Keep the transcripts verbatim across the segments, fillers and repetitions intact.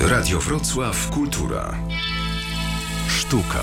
Radio Wrocław Kultura. Sztuka.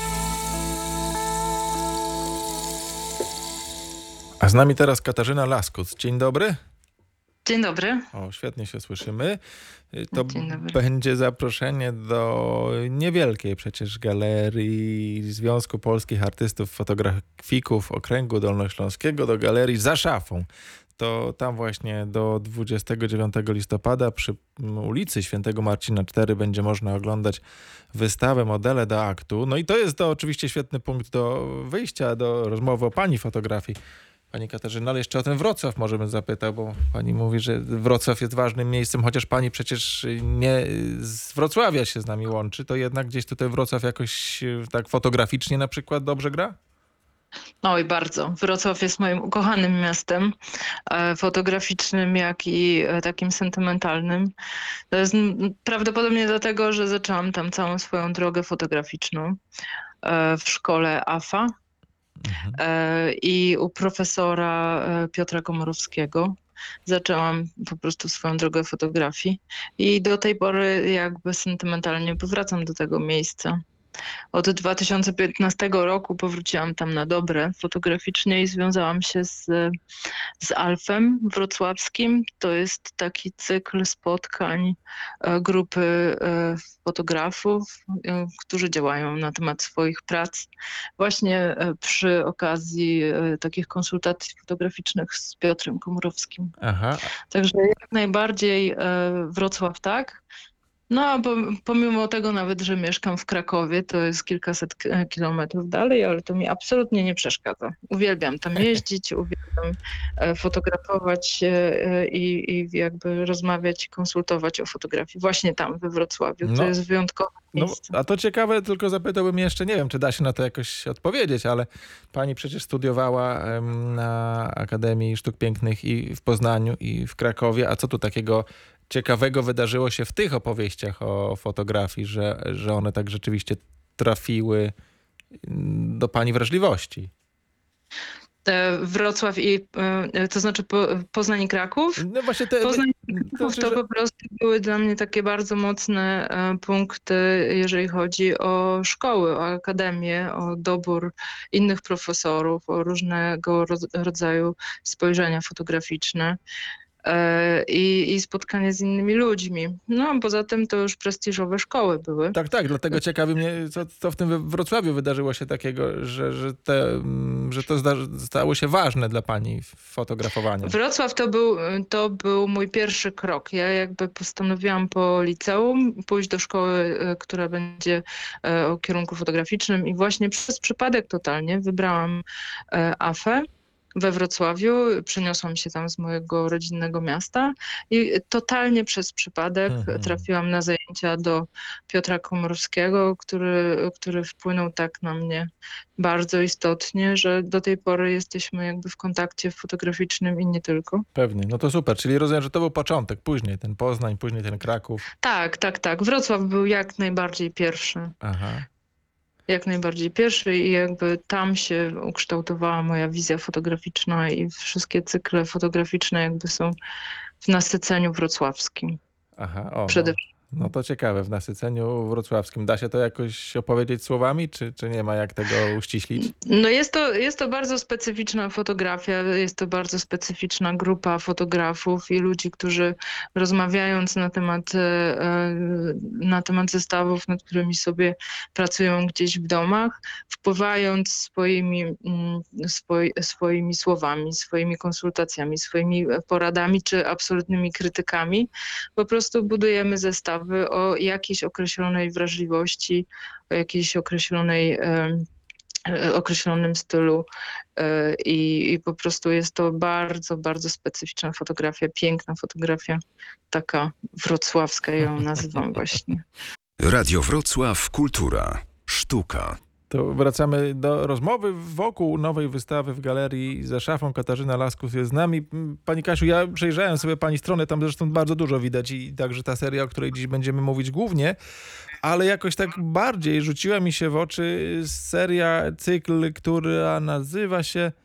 A z nami teraz Katarzyna Laskus. Dzień dobry. Dzień dobry. O, świetnie się słyszymy. To Dzień dobry. będzie zaproszenie do niewielkiej przecież galerii Związku Polskich Artystów Fotografików Okręgu Dolnośląskiego, do galerii Za Szafą. To tam właśnie do dwudziestego dziewiątego listopada przy ulicy Świętego Marcina cztery będzie można oglądać wystawę Modele do aktu. No i to jest to oczywiście świetny punkt do wyjścia, do rozmowy o pani fotografii. Pani Katarzyna, ale jeszcze o ten Wrocław może bym zapytał, bo pani mówi, że Wrocław jest ważnym miejscem, chociaż pani przecież nie z Wrocławia się z nami łączy, to jednak gdzieś tutaj Wrocław jakoś tak fotograficznie na przykład dobrze gra? Oj, bardzo. Wrocław jest moim ukochanym miastem, e, fotograficznym, jak i e, takim sentymentalnym. To jest m, prawdopodobnie dlatego, że zaczęłam tam całą swoją drogę fotograficzną e, w szkole A F A Mhm. e, i u profesora e, Piotra Komorowskiego. Zaczęłam po prostu swoją drogę fotografii i do tej pory jakby sentymentalnie powracam do tego miejsca. Od dwa tysiące piętnastego roku powróciłam tam na dobre fotograficznie i związałam się z, z Alfem wrocławskim. To jest taki cykl spotkań e, grupy e, fotografów, e, którzy działają na temat swoich prac. Właśnie e, przy okazji e, takich konsultacji fotograficznych z Piotrem Komorowskim. Aha. Także jak najbardziej e, Wrocław tak. No, a po- pomimo tego nawet, że mieszkam w Krakowie, to jest kilkaset k- kilometrów dalej, ale to mi absolutnie nie przeszkadza. Uwielbiam tam jeździć, uwielbiam e, fotografować e, e, i, i jakby rozmawiać, konsultować o fotografii. Właśnie tam we Wrocławiu. To No, jest wyjątkowe No, miejsce. a to ciekawe, tylko zapytałbym jeszcze, nie wiem, czy da się na to jakoś odpowiedzieć, ale pani przecież studiowała em, na Akademii Sztuk Pięknych i w Poznaniu, i w Krakowie. A co tu takiego ciekawego wydarzyło się w tych opowieściach o fotografii, że, że one tak rzeczywiście trafiły mm, do pani wrażliwości? E, Wrocław i, e, to znaczy po, Poznań i Kraków. No właśnie te... Poznań i to Kraków znaczy, to że- po prostu były dla mnie takie bardzo mocne e, punkty, jeżeli chodzi o szkoły, o akademię, o dobór innych profesorów, o różnego roz- rodzaju spojrzenia fotograficzne e, i, i spotkanie z innymi ludźmi. No a poza tym to już prestiżowe szkoły były. Tak, tak, dlatego ciekawi mnie, co, co w tym we- Wrocławiu wydarzyło się takiego, że, że, te, mm, że to zda- stało się ważne dla pani fotografowanie. Wrocław to był, to był mój pierwszy krok. Ja jakby postanowiłam po liceum pójść do szkoły, e, która będzie e, o kierunku fotograficznym i właśnie przez przypadek totalnie wybrałam e, A F E we Wrocławiu. Przeniosłam się tam z mojego rodzinnego miasta i totalnie przez przypadek Mhm. trafiłam na zajęcia do Piotra Komorowskiego, który, który wpłynął tak na mnie bardzo istotnie, że do tej pory jesteśmy jakby w kontakcie fotograficznym i nie tylko. Pewnie, no to super, czyli rozumiem, że to był początek, później ten Poznań, później ten Kraków. Tak, tak, tak. Wrocław był jak najbardziej pierwszy. Aha. Jak najbardziej pierwszy i jakby tam się ukształtowała moja wizja fotograficzna i wszystkie cykle fotograficzne jakby są w nasyceniu wrocławskim Aha, o, przede no, wszystkim. no to ciekawe, w nasyceniu wrocławskim. Da się to jakoś opowiedzieć słowami, czy, czy nie ma jak tego uściślić? No jest to, jest to bardzo specyficzna fotografia, jest to bardzo specyficzna grupa fotografów i ludzi, którzy rozmawiając na temat, e, na temat zestawów, nad którymi sobie pracują gdzieś w domach, wpływając swoimi, mm, swoi, swoimi słowami, swoimi konsultacjami, swoimi poradami czy absolutnymi krytykami, po prostu budujemy zestawy o jakiejś określonej wrażliwości, o jakiejś określonej em, e, określonym stylu e, i, i po prostu jest to bardzo, bardzo specyficzna fotografia, piękna fotografia, taka wrocławska ją nazywam właśnie. Radio Wrocław Kultura. Sztuka. To wracamy do rozmowy wokół nowej wystawy w galerii Za Szafą. Katarzyna Laskus jest z nami. Pani Kasiu, ja przejrzałem sobie pani stronę, tam zresztą bardzo dużo widać i także ta seria, o której dziś będziemy mówić głównie, ale jakoś tak bardziej rzuciła mi się w oczy seria, cykl, która nazywa się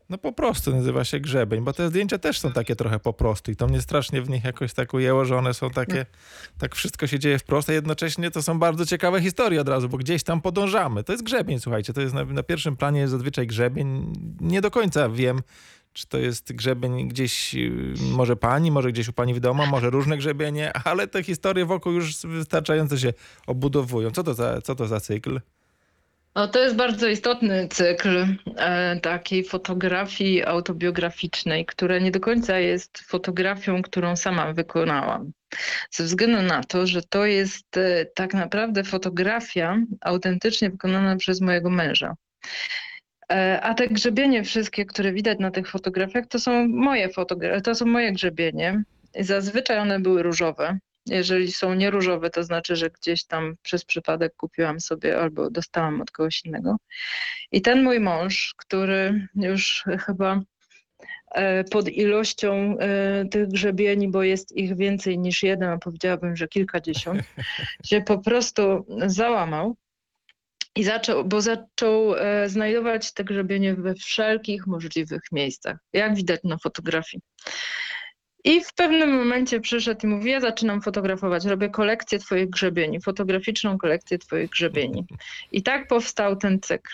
No po prostu nazywa się grzebień, bo te zdjęcia też są takie trochę po prostu i to mnie strasznie w nich jakoś tak ujęło, że one są takie, tak wszystko się dzieje wprost, a jednocześnie to są bardzo ciekawe historie od razu, bo gdzieś tam podążamy. To jest grzebień, słuchajcie, to jest na, na pierwszym planie jest zazwyczaj grzebień. Nie do końca wiem, czy to jest grzebień gdzieś, y, może pani, może gdzieś u pani w domu, może różne grzebienie, ale te historie wokół już wystarczająco się obudowują. Co to za, co to za cykl? No, to jest bardzo istotny cykl e, takiej fotografii autobiograficznej, która nie do końca jest fotografią, którą sama wykonałam. Ze względu na to, że to jest e, tak naprawdę fotografia autentycznie wykonana przez mojego męża. E, a te grzebienie wszystkie, które widać na tych fotografiach, to są moje fotogra- to są moje grzebienie. Zazwyczaj one były różowe. Jeżeli są nieróżowe, to znaczy, że gdzieś tam przez przypadek kupiłam sobie albo dostałam od kogoś innego. I ten mój mąż, który już chyba e, pod ilością e, tych grzebieni, bo jest ich więcej niż jeden, a powiedziałabym, że kilkadziesiąt, się po prostu załamał. I zaczął, bo zaczął e, znajdować te grzebienie we wszelkich możliwych miejscach, jak widać na fotografii. I w pewnym momencie przyszedł i mówi, ja zaczynam fotografować, robię kolekcję twoich grzebieni, fotograficzną kolekcję twoich grzebieni. I tak powstał ten cykl.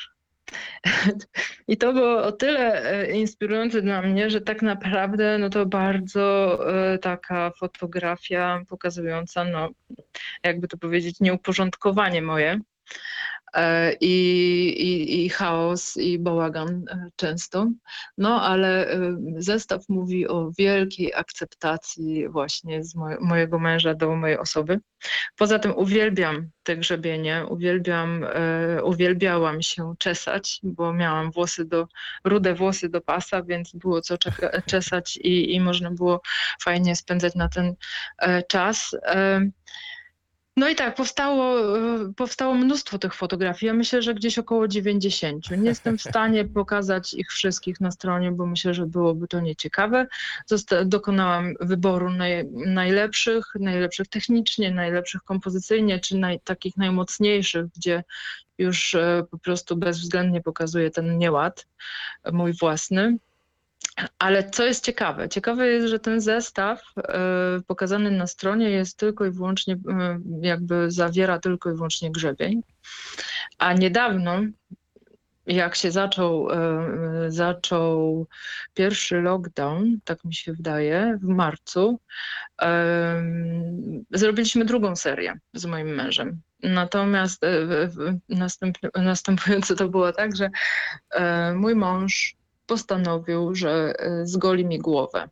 I to było o tyle e, inspirujące dla mnie, że tak naprawdę no to bardzo e, taka fotografia pokazująca, no jakby to powiedzieć, nieuporządkowanie moje. E, I, i, i chaos, i bałagan e, często. No ale e, zestaw mówi o wielkiej akceptacji właśnie z moj, mojego męża do mojej osoby. Poza tym uwielbiam te grzebienie, uwielbiam, e, uwielbiałam się czesać, bo miałam włosy do, rude włosy do pasa, więc było co czeka, czesać i, i można było fajnie spędzać na ten e, czas. E, No i tak, powstało, e, powstało mnóstwo tych fotografii. Ja myślę, że gdzieś około dziewięćdziesiąt. Nie jestem w stanie pokazać ich wszystkich na stronie, bo myślę, że byłoby to nieciekawe. Zosta- dokonałam wyboru naj, najlepszych, najlepszych technicznie, najlepszych kompozycyjnie, czy naj, takich najmocniejszych, gdzie już e, po prostu bezwzględnie pokazuję ten nieład, e, mój własny. Ale co jest ciekawe? Ciekawe jest, że ten zestaw e, pokazany na stronie jest tylko i wyłącznie, e, jakby zawiera tylko i wyłącznie grzebień. A niedawno, jak się zaczął, e, zaczął pierwszy lockdown, tak mi się wydaje, w marcu, e, zrobiliśmy drugą serię z moim mężem. Natomiast e, w- następ, następujące to było tak, że e, mój mąż postanowił, że y, zgoli mi głowę.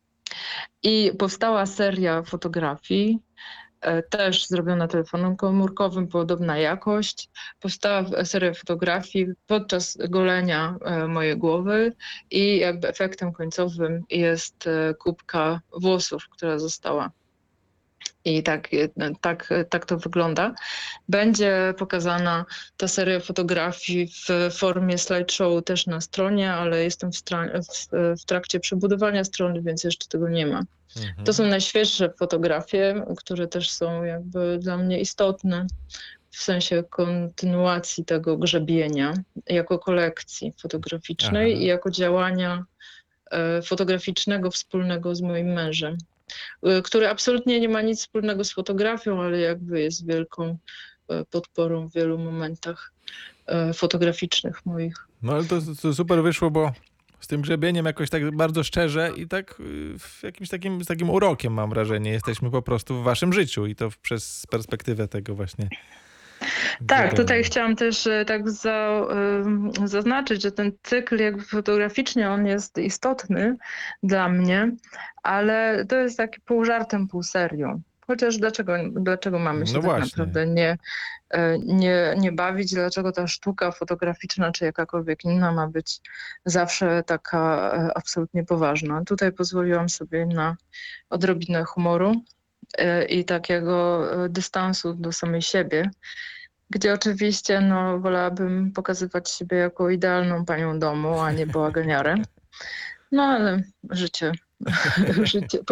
I powstała seria fotografii, e, też zrobiona telefonem komórkowym, podobna jakość. Powstała seria fotografii podczas golenia e, mojej głowy i jakby efektem końcowym jest e, kubka włosów, która została. I tak, tak, tak to wygląda. Będzie pokazana ta seria fotografii w formie slideshow też na stronie, ale jestem w, stra- w, w trakcie przebudowania strony, więc jeszcze tego nie ma. Mhm. To są najświeższe fotografie, które też są jakby dla mnie istotne w sensie kontynuacji tego grzebienia jako kolekcji fotograficznej Aha. i jako działania e, fotograficznego wspólnego z moim mężem, y, który absolutnie nie ma nic wspólnego z fotografią, ale jakby jest wielką e, podporą w wielu momentach e, fotograficznych moich. No ale to, to super wyszło, bo z tym grzebieniem jakoś tak bardzo szczerze i tak y, w jakimś takim, z takim urokiem mam wrażenie. Jesteśmy po prostu w waszym życiu i to w- przez perspektywę tego właśnie. Tak, grzebienia. tutaj chciałam też e, tak za, ym, zaznaczyć, że ten cykl jakby fotograficznie on jest istotny dla mnie, ale to jest taki pół żartem, pół serią. Chociaż dlaczego, dlaczego mamy się No tak właśnie. naprawdę nie, e, nie, nie bawić? Dlaczego ta sztuka fotograficzna czy jakakolwiek inna ma być zawsze taka e, absolutnie poważna? Tutaj pozwoliłam sobie na odrobinę humoru e, i takiego e, dystansu do samej siebie, gdzie oczywiście no, wolałabym pokazywać siebie jako idealną panią domu, a nie bałaganiarę. No ale życie, życie po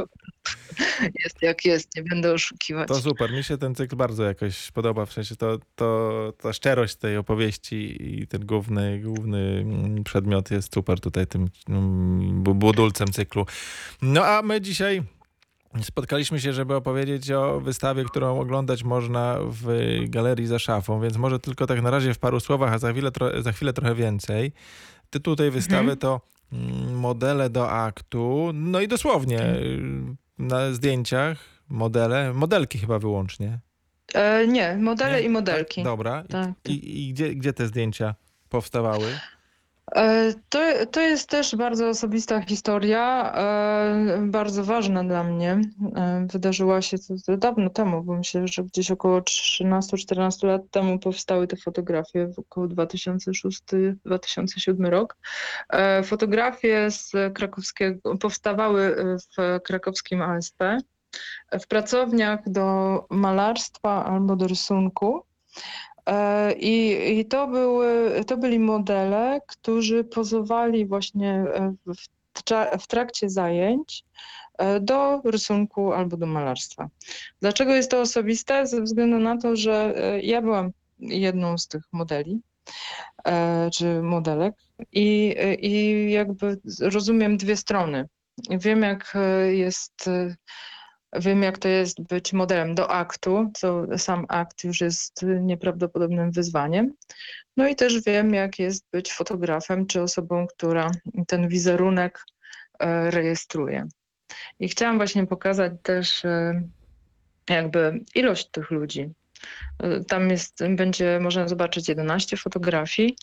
Jest jak jest, nie będę oszukiwać. To super, mi się ten cykl bardzo jakoś podoba, w sensie to, to, ta szczerość tej opowieści i ten główny, główny mm, przedmiot jest super tutaj tym mm, bu- budulcem cyklu. No a my dzisiaj spotkaliśmy się, żeby opowiedzieć o wystawie, którą oglądać można w Galerii za szafą, więc może tylko tak na razie w paru słowach, a za chwilę, tro- za chwilę trochę więcej. Tytuł tej wystawy Mhm. to mm, modele do aktu, no i dosłownie y, na zdjęciach modele, modelki chyba wyłącznie. E, nie, modele Nie? i modelki. Tak? Dobra. I, Tak. i, i gdzie, gdzie te zdjęcia powstawały? E, To, to jest też bardzo osobista historia, e, bardzo ważna dla mnie. E, Wydarzyła się to, to dawno temu, bo myślę, że gdzieś około trzynaście czternaście lat temu powstały te fotografie, w około dwa tysiące szósty dwa tysiące siódmy rok. E, Fotografie z krakowskiego powstawały w krakowskim A S P, w pracowniach do malarstwa albo do rysunku. E, I, i to, były, to byli modele, którzy pozowali właśnie e, w, tra- w trakcie zajęć e, do rysunku albo do malarstwa. Dlaczego jest to osobiste? Ze względu na to, że e, ja byłam jedną z tych modeli e, czy modelek i, e, i jakby rozumiem dwie strony. Wiem, jak e, jest e, Wiem, jak to jest być modelem do aktu, co sam akt już jest nieprawdopodobnym wyzwaniem. No i też wiem, jak jest być fotografem, czy osobą, która ten wizerunek e, rejestruje. I chciałam właśnie pokazać też e, jakby ilość tych ludzi. E, Tam jest, będzie można zobaczyć jedenaście fotografii,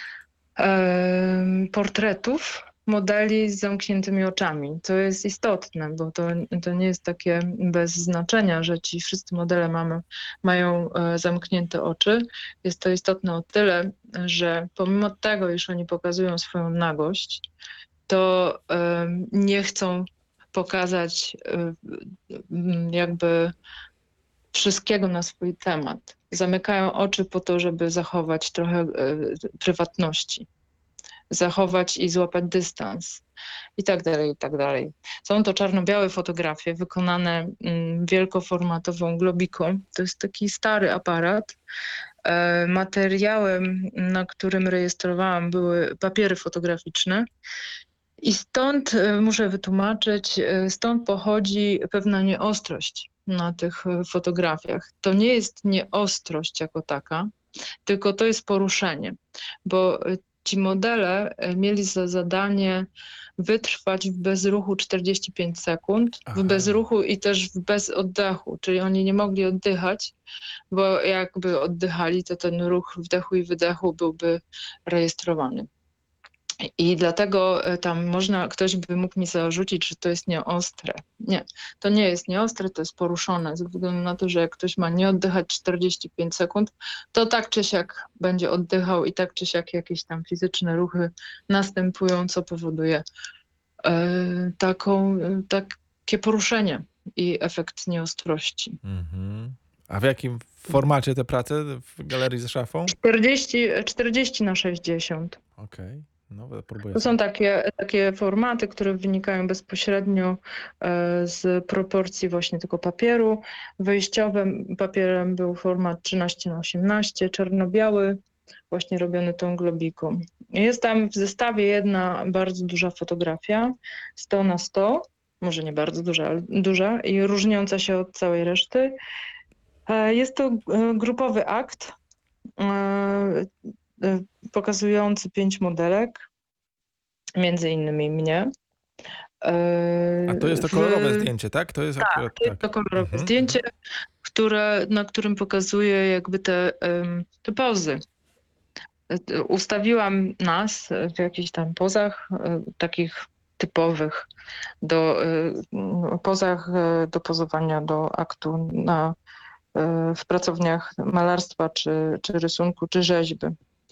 e, portretów modeli z zamkniętymi oczami. To jest istotne, bo to, to nie jest takie bez znaczenia, że ci wszyscy modele mamy, mają e, zamknięte oczy. Jest to istotne o tyle, że pomimo tego, iż oni pokazują swoją nagość, to e, nie chcą pokazać e, m, jakby wszystkiego na swój temat. Zamykają oczy po to, żeby zachować trochę e, prywatności, zachować i złapać dystans i tak dalej, i tak dalej. Są to czarno-białe fotografie wykonane mm, wielkoformatową globiką. To jest taki stary aparat. E, materiałem, na którym rejestrowałam, były papiery fotograficzne. I stąd, e, muszę wytłumaczyć, e, stąd pochodzi pewna nieostrość na tych e, fotografiach. To nie jest nieostrość jako taka, tylko to jest poruszenie, bo e, ci modele e, mieli za zadanie wytrwać w bezruchu czterdzieści pięć sekund, Aha. w bezruchu i też w bez oddechu, czyli oni nie mogli oddychać, bo jakby oddychali, to ten ruch wdechu i wydechu byłby rejestrowany. I dlatego e, tam można, ktoś by mógł mi zarzucić, że to jest nieostre. Nie, to nie jest nieostre, to jest poruszone, ze względu na to, że jak ktoś ma nie oddychać czterdzieści pięć sekund, to tak czy siak będzie oddychał i tak czy siak jakieś tam fizyczne ruchy następują, co powoduje e, taką, e, takie poruszenie i efekt nieostrości. Mhm. A w jakim formacie te prace w Galerii za szafą? czterdzieści, czterdzieści na sześćdziesiąt. Okej, no próbuję. To są sobie. takie, takie formaty, które wynikają bezpośrednio e, z proporcji właśnie tego papieru. Wyjściowym papierem był format trzynaście na osiemnaście, czarno-biały, właśnie robiony tą globiką. Jest tam w zestawie jedna bardzo duża fotografia, sto na sto, może nie bardzo duża, ale duża i różniąca się od całej reszty. E, Jest to e, grupowy akt e, e, pokazujący pięć modelek, między innymi mnie. A to jest to W- kolorowe zdjęcie, tak? To jest Tak, akurat to jest tak. to kolorowe Mhm, zdjęcie, które, na którym pokazuję jakby te, em, te pozy. E, Ustawiłam nas w jakichś tam pozach e, takich typowych, do, e, m, pozach e, do pozowania do aktu na, e, w pracowniach malarstwa, czy, czy rysunku, czy rzeźby.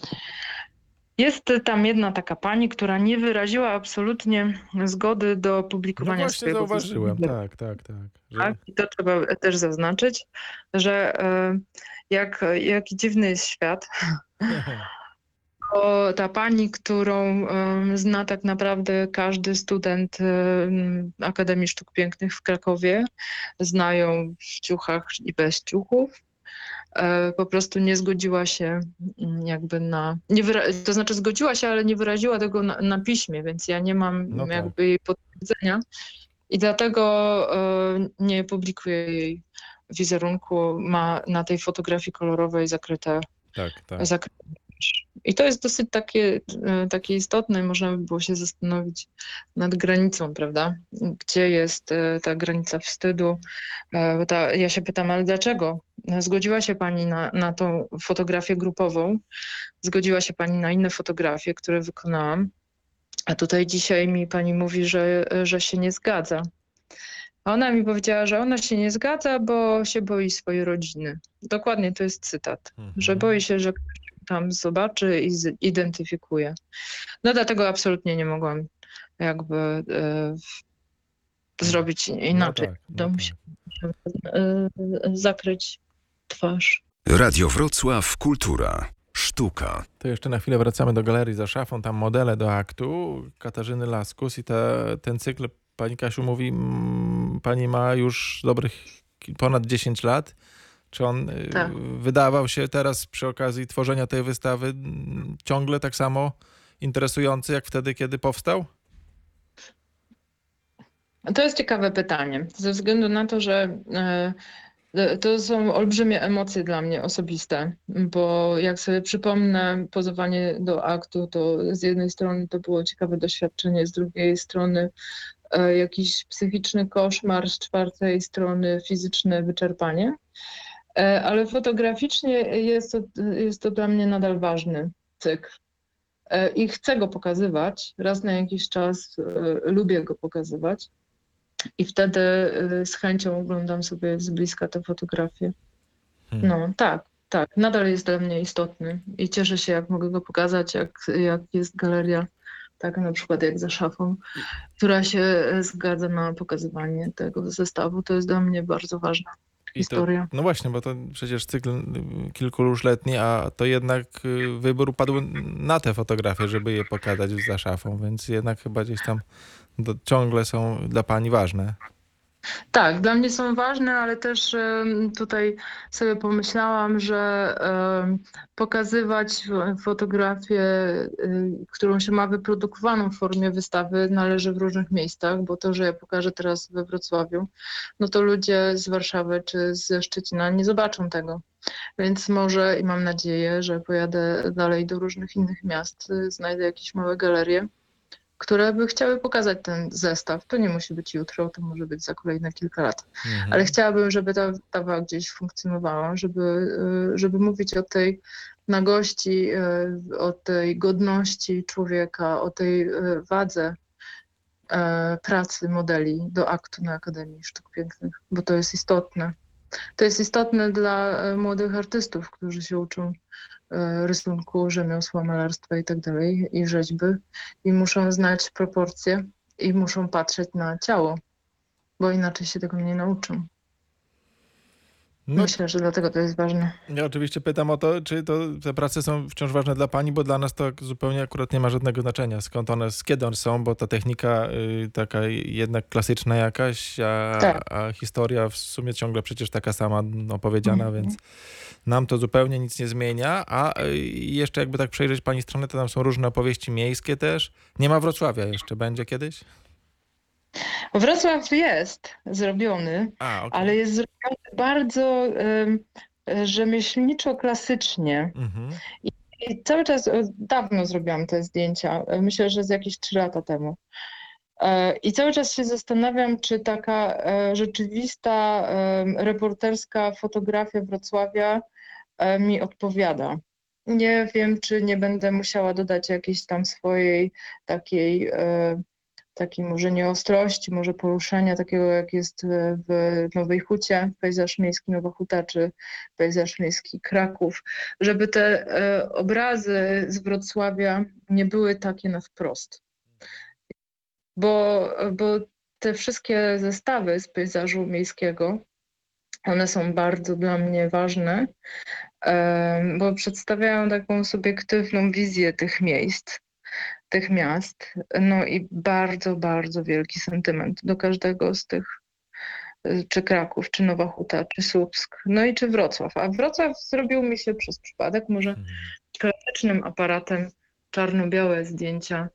Jest tam jedna taka pani, która nie wyraziła absolutnie zgody do No publikowania właśnie swojego zauważyłem, wizerunku. tak, tak, tak. Że... Tak, i to trzeba też zaznaczyć, że e, jak, jaki dziwny jest świat. to ta pani, którą em, zna tak naprawdę każdy student em, Akademii Sztuk Pięknych w Krakowie, znają w ciuchach i bez ciuchów. E, po prostu nie zgodziła się mm, jakby na, nie wyra- to znaczy zgodziła się, ale nie wyraziła tego na, na piśmie, więc ja nie mam No tak. jakby jej potwierdzenia i dlatego e, nie publikuję jej wizerunku. Ma na tej fotografii kolorowej zakryte, Tak, tak. zakryte. I to jest dosyć takie, e, takie istotne. Można by było się zastanowić nad granicą, prawda? Gdzie jest e, ta granica wstydu? E, bo ta, ja się pytam, ale dlaczego? Zgodziła się pani na, na tą fotografię grupową, zgodziła się pani na inne fotografie, które wykonałam, a tutaj dzisiaj mi pani mówi, że, że się nie zgadza. A ona mi powiedziała, że ona się nie zgadza, bo się boi swojej rodziny. Dokładnie to jest cytat, Mhm. że boi się, że ktoś tam zobaczy i zidentyfikuje. No dlatego absolutnie nie mogłam jakby e, zrobić inaczej. No tak, no To tak. musiałam e, zakryć twarz. Radio Wrocław Kultura. Sztuka. To jeszcze na chwilę wracamy do galerii za szafą, tam modele do aktu Katarzyny Laskus i te, ten cykl, pani Kasiu mówi, mm, pani ma już dobrych ki- ponad dziesięć lat. Czy on y, Tak. wydawał się teraz przy okazji tworzenia tej wystawy mm, ciągle tak samo interesujący jak wtedy, kiedy powstał? To jest ciekawe pytanie, ze względu na to, że e, to są olbrzymie emocje dla mnie osobiste, bo jak sobie przypomnę pozowanie do aktu, to z jednej strony to było ciekawe doświadczenie, z drugiej strony e, jakiś psychiczny koszmar, z czwartej strony fizyczne wyczerpanie. E, Ale fotograficznie jest to, jest to dla mnie nadal ważny cykl. E, I chcę go pokazywać, raz na jakiś czas e, lubię go pokazywać. I wtedy y, z chęcią oglądam sobie z bliska te fotografie. Hmm. No tak, tak, nadal jest dla mnie istotny i cieszę się, jak mogę go pokazać, jak, jak jest galeria, tak na przykład jak za szafą, która się e, zgadza na pokazywanie tego zestawu. To jest dla mnie bardzo ważna I to, historia. no właśnie, bo to przecież cykl y, kilku już letni, a to jednak y, wybór padł na te fotografie, żeby je pokazać za szafą, więc jednak chyba gdzieś tam do, ciągle są dla pani ważne. Tak, dla mnie są ważne, ale też em, tutaj sobie pomyślałam, że em, pokazywać fo- fotografię, y, którą się ma wyprodukowaną w formie wystawy, należy w różnych miejscach, bo to, że ja pokażę teraz we Wrocławiu, no to ludzie z Warszawy czy ze Szczecina nie zobaczą tego. Więc może i mam nadzieję, że pojadę dalej do różnych innych miast, y, znajdę jakieś małe galerie, które by chciały pokazać ten zestaw. To nie musi być jutro, to może być za kolejne kilka lat. Mhm. Ale chciałabym, żeby ta wystawa gdzieś funkcjonowała, żeby, y, żeby mówić o tej nagości, y, o tej godności człowieka, o tej y, wadze y, pracy modeli do aktu na Akademii Sztuk Pięknych, bo to jest istotne. To jest istotne dla y, młodych artystów, którzy się uczą y, rysunku, rzemiosła, malarstwa i tak dalej, i rzeźby, i muszą znać proporcje i muszą patrzeć na ciało, bo inaczej się tego nie nauczą. No, Myślę, że dlatego to jest ważne. ja oczywiście pytam o to, czy to te prace są wciąż ważne dla pani, bo dla nas to zupełnie akurat nie ma żadnego znaczenia, skąd one, z kiedy one są, bo ta technika y, taka jednak klasyczna jakaś, a, Tak. a historia w sumie ciągle przecież taka sama opowiedziana, Mhm. więc nam to zupełnie nic nie zmienia, a y, jeszcze jakby tak przejrzeć pani stronę, to tam są różne opowieści miejskie też. Nie ma Wrocławia jeszcze, będzie kiedyś? Wrocław jest zrobiony, A, okej. ale jest zrobiony bardzo em, rzemieślniczo-klasycznie. Mhm. I cały czas, e, dawno zrobiłam te zdjęcia, e, myślę, że z jakieś trzy lata temu. E, I cały czas się zastanawiam, czy taka e, rzeczywista, em, reporterska fotografia Wrocławia e, mi odpowiada. Nie wiem, czy nie będę musiała dodać jakiejś tam swojej takiej, e, takiej może nie ostrości, może poruszenia takiego, jak jest e, w Nowej Hucie, pejzaż miejski Nowa Huta, czy pejzaż miejski Kraków, żeby te e, obrazy z Wrocławia nie były takie na wprost. Bo, bo te wszystkie zestawy z pejzażu miejskiego, one są bardzo dla mnie ważne, em, bo przedstawiają taką subiektywną wizję tych miejsc, tych miast. No i bardzo, bardzo wielki sentyment do każdego z tych, y, czy Kraków, czy Nowa Huta, czy Słupsk, no i czy Wrocław. A Wrocław zrobił mi się przez przypadek może Mhm. klasycznym aparatem czarno-białe zdjęcia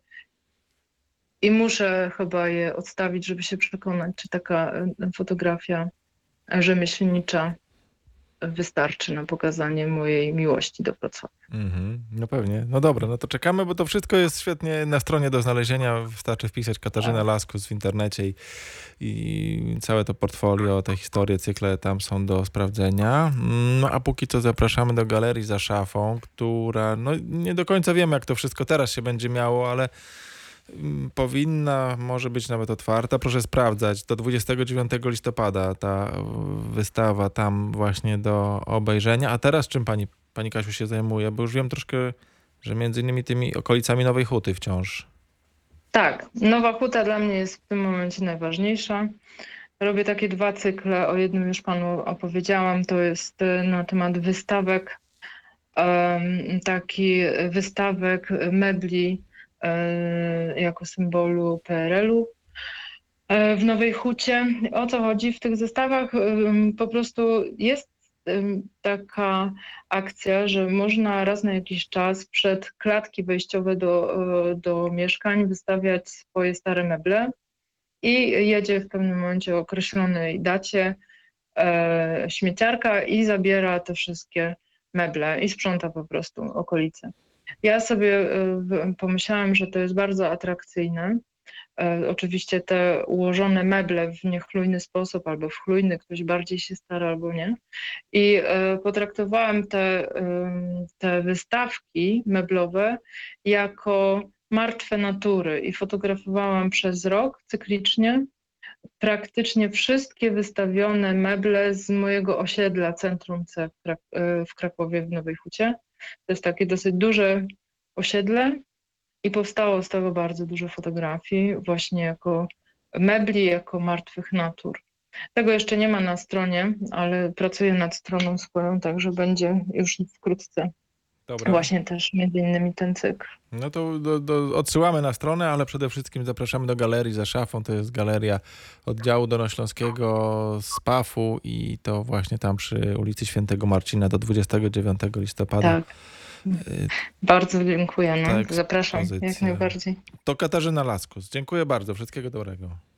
i muszę chyba je odstawić, żeby się przekonać, czy taka e, fotografia rzemieślnicza wystarczy na pokazanie mojej miłości do Wrocławia. Mhm, no pewnie. No dobra, no to czekamy, bo to wszystko jest świetnie na stronie do znalezienia. Wystarczy wpisać Katarzyna Laskus w internecie i, i całe to portfolio, te historie, cykle tam są do sprawdzenia. No a póki co zapraszamy do galerii za szafą, która, no nie do końca wiemy, jak to wszystko teraz się będzie miało, ale mm, powinna, może być nawet otwarta. Proszę sprawdzać. Do dwudziestego dziewiątego listopada ta y, wystawa tam właśnie do obejrzenia. A teraz czym pani, pani Kasiu się zajmuje? Bo już wiem troszkę, że między innymi tymi okolicami Nowej Huty wciąż. Tak, Nowa Huta dla mnie jest w tym momencie najważniejsza. Robię takie dwa cykle, o jednym już panu opowiedziałam, to jest e, na temat wystawek, em, taki wystawek mebli e, jako symbolu P R L-u e, w Nowej Hucie. O co chodzi w tych zestawach? Em, Po prostu jest em, taka akcja, że można raz na jakiś czas przed klatki wejściowe do, e, do mieszkań wystawiać swoje stare meble i jedzie w pewnym momencie o określonej dacie e, śmieciarka i zabiera te wszystkie meble i sprząta po prostu okolice. Ja sobie e, w- pomyślałam, że to jest bardzo atrakcyjne. E, oczywiście te ułożone meble w niechlujny sposób albo w chlujny, ktoś bardziej się stara albo nie. I e, potraktowałam te, ym, te wystawki meblowe jako martwe natury i fotografowałam przez rok cyklicznie praktycznie wszystkie wystawione meble z mojego osiedla Centrum C w, Krak- e, w Krakowie w Nowej Hucie. To jest takie dosyć duże osiedle i powstało z tego bardzo dużo fotografii właśnie jako mebli, jako martwych natur. Tego jeszcze nie ma na stronie, ale pracuję nad stroną swoją, także będzie już wkrótce Dobra. właśnie też między innymi ten cykl. No to do, do, odsyłamy na stronę, ale przede wszystkim zapraszamy do galerii za szafą. To jest galeria oddziału dolnośląskiego z pafu i to właśnie tam przy ulicy Świętego Marcina do dwudziestego dziewiątego listopada. Tak, Y, bardzo dziękuję. Ta No. Zapraszam jak ekspozycja. najbardziej. To Katarzyna Laskus. Dziękuję bardzo. Wszystkiego dobrego.